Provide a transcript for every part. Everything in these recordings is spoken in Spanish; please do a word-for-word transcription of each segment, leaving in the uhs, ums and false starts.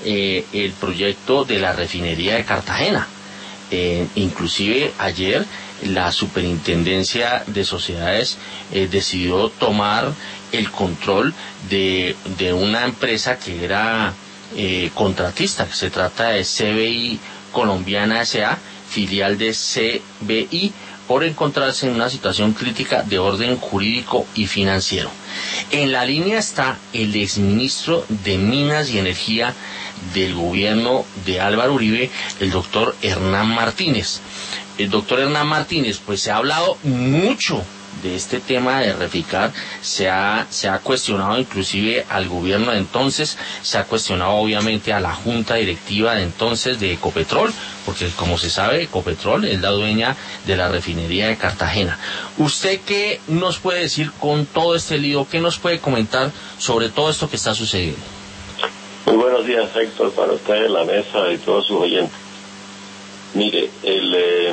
eh, el proyecto de la refinería de Cartagena. Eh, inclusive ayer la Superintendencia de Sociedades eh, decidió tomar el control de, de una empresa que era eh, contratista, que se trata de C B I Colombiana S A, filial de C B I, por encontrarse en una situación crítica de orden jurídico y financiero. En la línea está el exministro de Minas y Energía del gobierno de Álvaro Uribe, el doctor Hernán Martínez. El doctor Hernán Martínez, pues se ha hablado mucho de este tema de Reficar, se ha, se ha cuestionado inclusive al gobierno de entonces, se ha cuestionado obviamente a la junta directiva de entonces de Ecopetrol, porque como se sabe, Ecopetrol es la dueña de la refinería de Cartagena. ¿Usted qué nos puede decir con todo este lío? ¿Qué nos puede comentar sobre todo esto que está sucediendo? Muy buenos días, Héctor, para usted, la mesa y todos sus oyentes. Mire, el... Eh...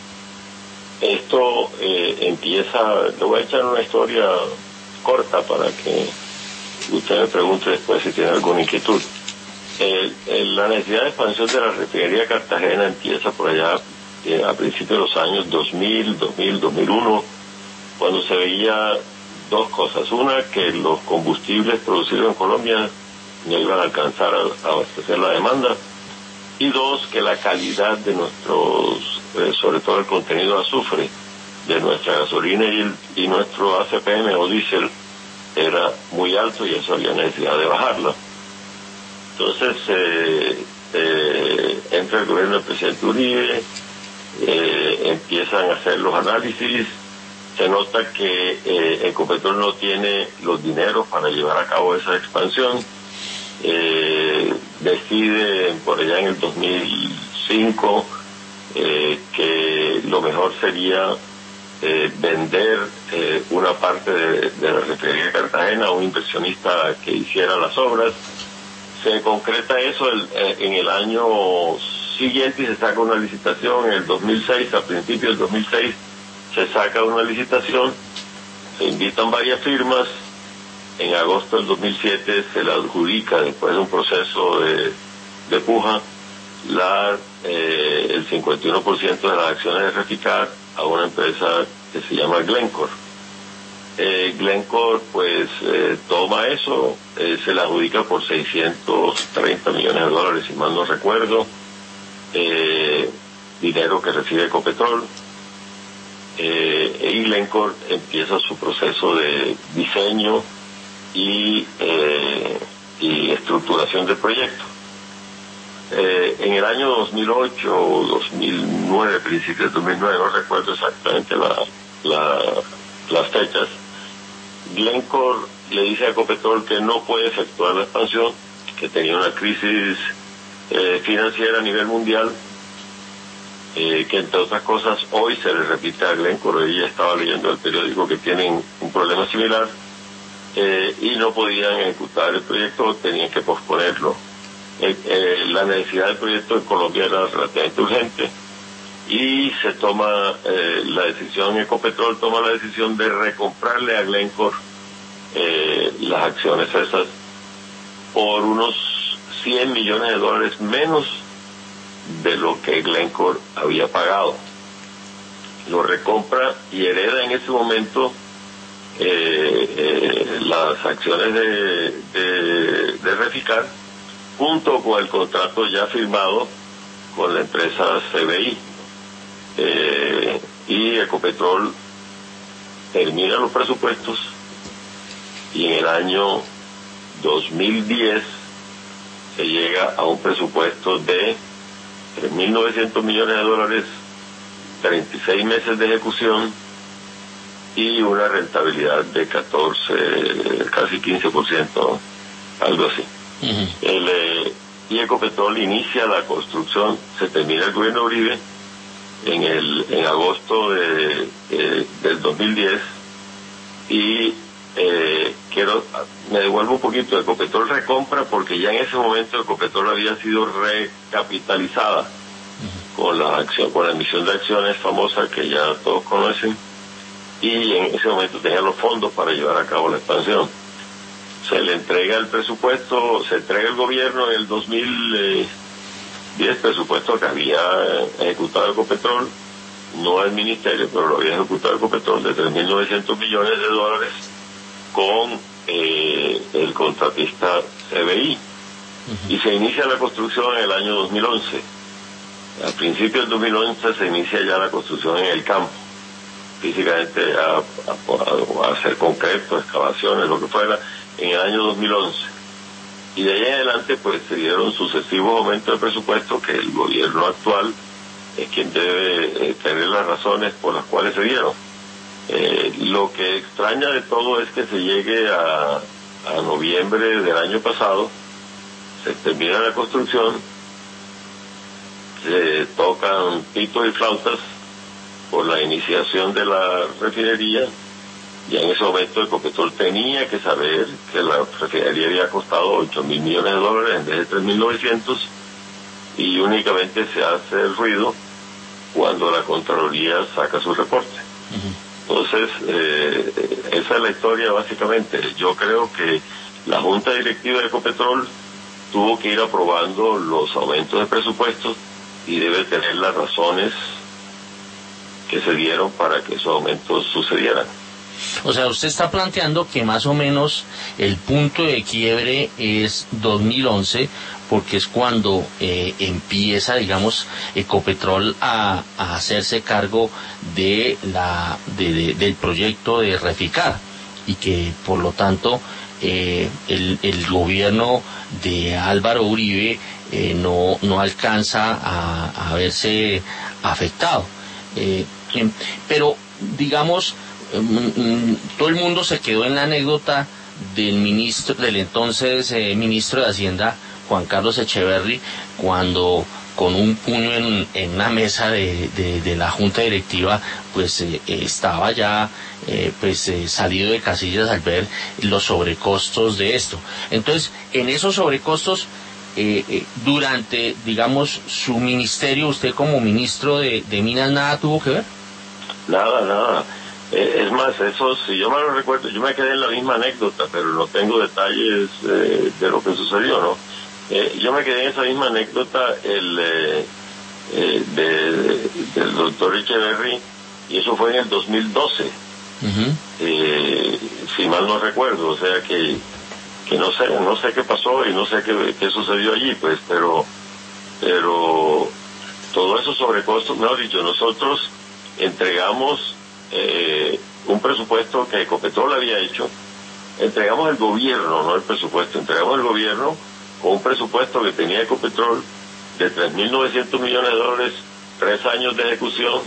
Esto eh, empieza, le voy a echar una historia corta para que usted me pregunte después si tiene alguna inquietud. El, el, la necesidad de expansión de la refinería de Cartagena empieza por allá eh, a principios de los años dos mil, dos mil, dos mil uno, cuando se veía dos cosas. Una, que los combustibles producidos en Colombia no iban a alcanzar a, a abastecer la demanda. Y dos, que la calidad de nuestros, eh, sobre todo el contenido de azufre de nuestra gasolina y, el, y nuestro A C P M o diésel era muy alto y eso había necesidad de bajarlo. Entonces eh, eh, entra el gobierno del presidente Uribe, eh, empiezan a hacer los análisis, se nota que eh, Ecopetrol no tiene los dineros para llevar a cabo esa expansión. Eh, decide por allá en el dos mil cinco eh, que lo mejor sería eh, vender eh, una parte de, de la refinería de Cartagena a un inversionista que hiciera las obras. Se concreta eso el, eh, en el año siguiente y se saca una licitación. En el dos mil seis, a principios del dos mil seis, se saca una licitación, se invitan varias firmas. En agosto del dos mil siete se le adjudica, después de un proceso de, de puja, la, eh, el cincuenta y uno por ciento de las acciones de Reficar a una empresa que se llama Glencore. Eh, Glencore pues eh, toma eso, eh, se le adjudica por seiscientos treinta millones de dólares, si mal no recuerdo, eh, dinero que recibe Ecopetrol. Eh, y Glencore empieza su proceso de diseño y, eh, y estructuración del proyecto. Eh, en el año dos mil ocho o dos mil nueve, principios de dos mil nueve, no recuerdo exactamente la, la, las fechas, Glencore le dice a Ecopetrol que no puede efectuar la expansión, que tenía una crisis eh, financiera a nivel mundial, eh, que entre otras cosas hoy se le repite a Glencore. Ella estaba leyendo el periódico que tienen un problema similar. Eh, y no podían ejecutar el proyecto, tenían que posponerlo. Eh, eh, la necesidad del proyecto en Colombia era relativamente urgente y se toma eh, la decisión, Ecopetrol toma la decisión de recomprarle a Glencore eh, las acciones esas por unos cien millones de dólares menos de lo que Glencore había pagado. Lo recompra y hereda en ese momento Eh, eh, las acciones de, de, de Reficar junto con el contrato ya firmado con la empresa C B I, eh, y Ecopetrol termina los presupuestos y en el año dos mil diez se llega a un presupuesto de tres mil novecientos millones de dólares, treinta y seis meses de ejecución y una rentabilidad de catorce, casi quince por ciento, algo así. Uh-huh. El, eh, y Ecopetrol inicia la construcción, se termina el gobierno Uribe en el en agosto de, de, del dos mil diez y eh, quiero, me devuelvo un poquito, Ecopetrol recompra porque ya en ese momento Ecopetrol había sido recapitalizada uh-huh. con la acción, con la emisión de acciones famosa que ya todos conocen, y en ese momento tenía los fondos para llevar a cabo la expansión. se le entrega el presupuesto, se entrega el gobierno en el dos mil diez, presupuesto que había ejecutado Ecopetrol, no al ministerio, pero lo había ejecutado Ecopetrol, de tres mil novecientos millones de dólares con eh, el contratista C B I. Uh-huh. Y se inicia la construcción en el año dos mil once. Al principio del dos mil once se inicia ya la construcción en el campo, físicamente a, a, a hacer concreto, excavaciones, lo que fuera, en el año dos mil once. Y de ahí en adelante pues se dieron sucesivos aumentos de presupuesto que el gobierno actual es quien debe eh, tener las razones por las cuales se dieron. Eh, lo que extraña de todo es que se llegue a, a noviembre del año pasado, se termina la construcción, se tocan pitos y flautas por la iniciación de la refinería, y en ese momento Ecopetrol tenía que saber que la refinería había costado ocho mil millones de dólares en vez de tres mil novecientos, y únicamente se hace el ruido cuando la Contraloría saca su reporte. Uh-huh. Entonces, eh, esa es la historia básicamente. Yo creo que la Junta Directiva de Ecopetrol tuvo que ir aprobando los aumentos de presupuestos y debe tener las razones que se dieron para que esos aumentos sucedieran. O sea, usted está planteando que más o menos el punto de quiebre es dos mil once, porque es cuando eh, empieza, digamos, Ecopetrol a, a hacerse cargo de la de, de, del proyecto de Reficar, y que por lo tanto eh, el, el gobierno de Álvaro Uribe eh, no, no alcanza a, a verse afectado. Eh, pero, digamos, todo el mundo se quedó en la anécdota del ministro, del entonces eh, ministro de Hacienda, Juan Carlos Echeverry, cuando con un puño en, en una mesa de, de, de la junta directiva, pues eh, estaba ya eh, pues eh, salido de casillas al ver los sobrecostos de esto. Entonces, en esos sobrecostos, eh, eh, durante, digamos, su ministerio, usted como ministro de, de Minas, ¿nada tuvo que ver? Nada, nada. Eh, es más, eso, si yo me lo recuerdo, yo me quedé en la misma anécdota, pero no tengo detalles eh, de lo que sucedió, ¿no? Eh, yo me quedé en esa misma anécdota el eh, eh, de, de, del doctor Echeverry, y eso fue en el dos mil doce, uh-huh. eh, si mal no recuerdo, o sea que que no sé, no sé qué pasó y no sé qué, qué sucedió allí, pues, pero pero todo eso sobrecostos, mejor dicho, nosotros entregamos eh, un presupuesto que Ecopetrol había hecho, entregamos el gobierno, no el presupuesto, entregamos el gobierno con un presupuesto que tenía Ecopetrol de tres mil novecientos millones de dólares, tres años de ejecución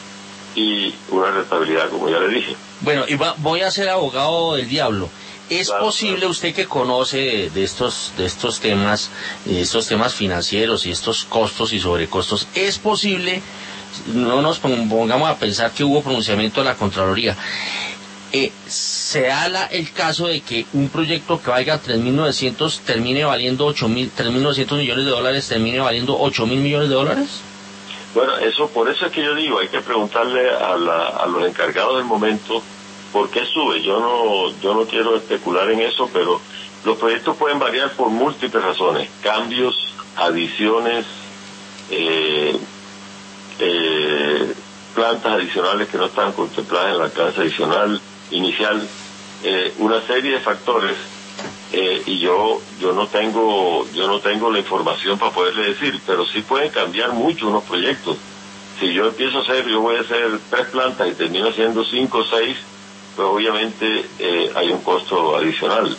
y una rentabilidad, como ya le dije. Bueno, y va, voy a ser abogado del diablo. ¿Es claro, posible, claro, usted que conoce de estos de estos temas, de estos temas financieros y estos costos y sobrecostos, es posible, no nos pongamos a pensar que hubo pronunciamiento de la Contraloría, eh, se da la, el caso de que un proyecto que valga tres mil novecientos termine valiendo ocho mil, tres mil novecientos millones de dólares, termine valiendo ocho mil millones de dólares? Bueno, eso, por eso es que yo digo, hay que preguntarle a, la, a los encargados del momento por qué sube. Yo no, yo no quiero especular en eso, pero los proyectos pueden variar por múltiples razones, cambios, adiciones, eh, eh, plantas adicionales que no están contempladas en la alcance adicional inicial, eh, una serie de factores, eh, y yo yo no tengo yo no tengo la información para poderle decir, pero sí pueden cambiar mucho unos proyectos. Si yo empiezo a hacer, yo voy a hacer tres plantas y termino haciendo cinco o seis, pues obviamente eh, hay un costo adicional.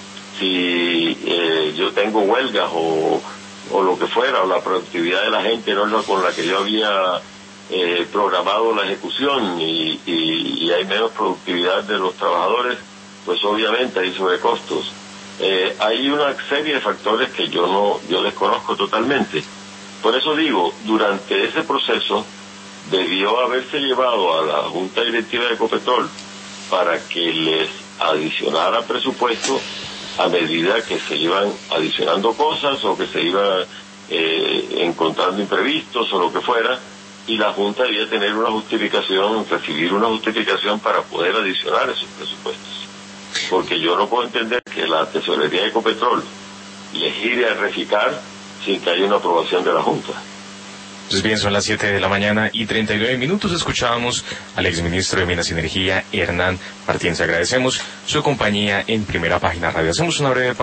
Si eh, yo tengo huelgas o, o lo que fuera, o la productividad de la gente no es la con la que yo había eh, programado la ejecución y, y, y hay menos productividad de los trabajadores, pues obviamente hay sobrecostos. Eh, hay una serie de factores que yo no yo desconozco totalmente. Por eso digo, durante ese proceso debió haberse llevado a la Junta Directiva de Ecopetrol para que les adicionara presupuesto a medida que se iban adicionando cosas o que se iba eh, encontrando imprevistos o lo que fuera, y la Junta debía tener una justificación, recibir una justificación para poder adicionar esos presupuestos. Porque yo no puedo entender que la tesorería de Ecopetrol le gire a Reficar sin que haya una aprobación de la Junta. Pues bien, son las siete de la mañana y treinta y nueve minutos. Escuchábamos al exministro de Minas y Energía, Hernán Martínez. Agradecemos su compañía en Primera Página Radio. Hacemos una breve pausa.